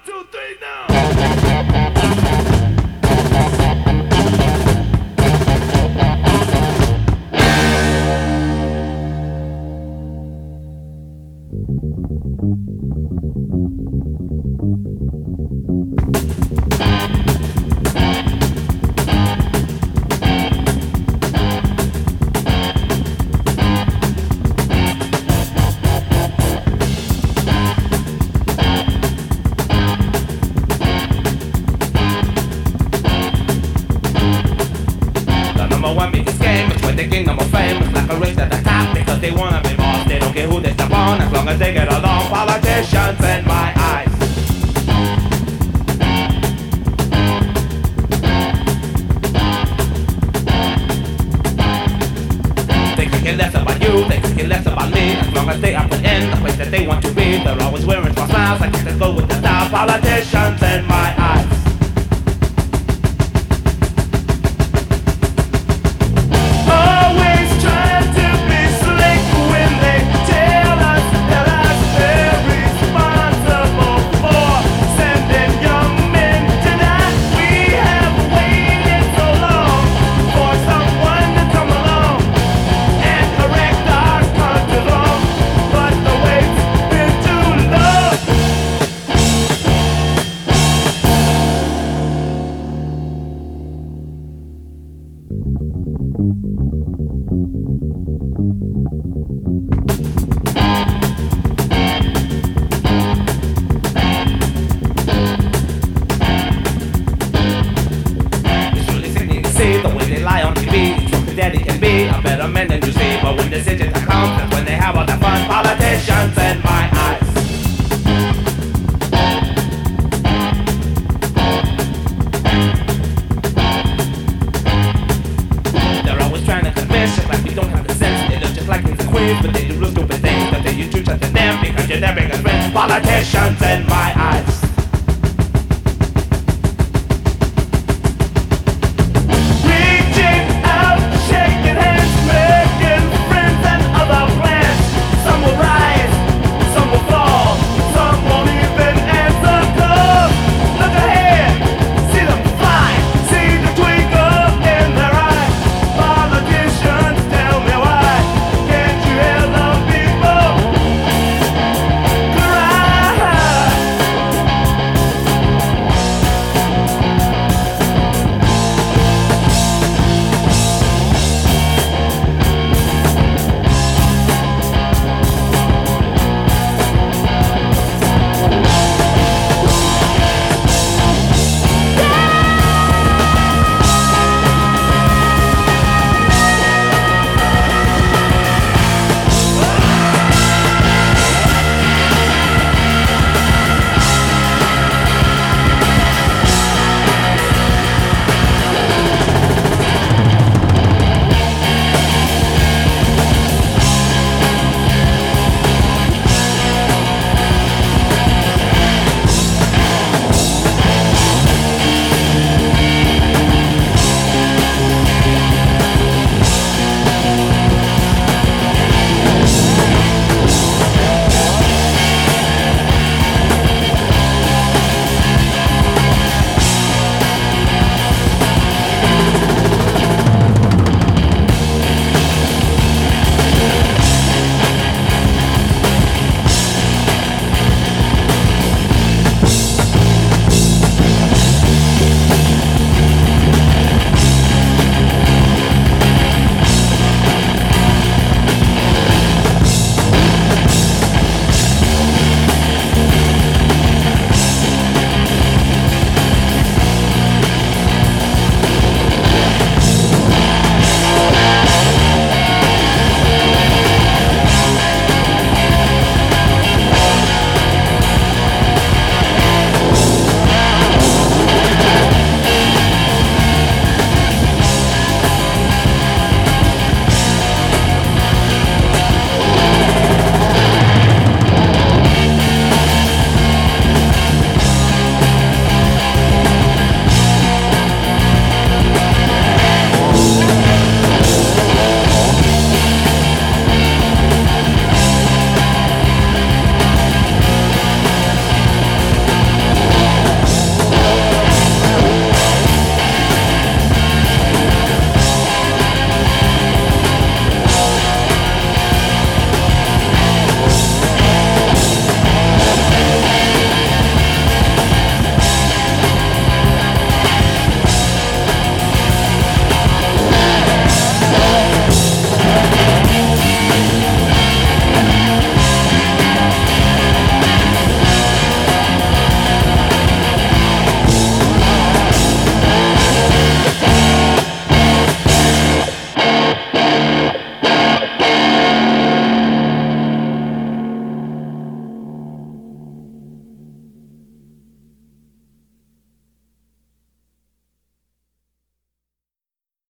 two, three, now. Number one biggest game is when they gain number fame. It's like a race to the top because they wanna be boss. They don't care who they step on as long as they get along. Politicians in my eyes. They could care less about you, they could care less about me. As long as they are put in the place that they want to be. They're always wearing false smiles, I guess they go with the style. Politicians in my eyes. The way they lie on TV, something daddy can be a better man than you see. But when decisions come, that's when they have all the fun. Politicians in my eyes. They're always trying to convince us like we don't have the sense. They look just like kings and queens, but they do real stupid things that they use to trust in them because you're their biggest friends. Politicians in my eyes.